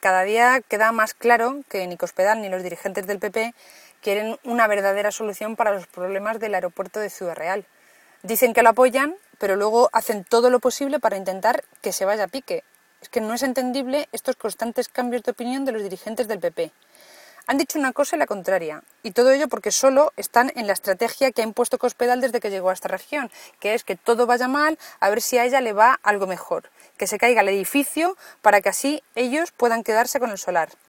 cada día queda más claro que ni Cospedal ni los dirigentes del PP quieren una verdadera solución para los problemas del aeropuerto de Ciudad Real. Dicen que lo apoyan, pero luego hacen todo lo posible para intentar que se vaya a pique. Es que no es entendible estos constantes cambios de opinión de los dirigentes del PP. Han dicho una cosa y la contraria, y todo ello porque solo están en la estrategia que ha impuesto Cospedal desde que llegó a esta región, que es que todo vaya mal, a ver si a ella le va algo mejor, que se caiga el edificio para que así ellos puedan quedarse con el solar.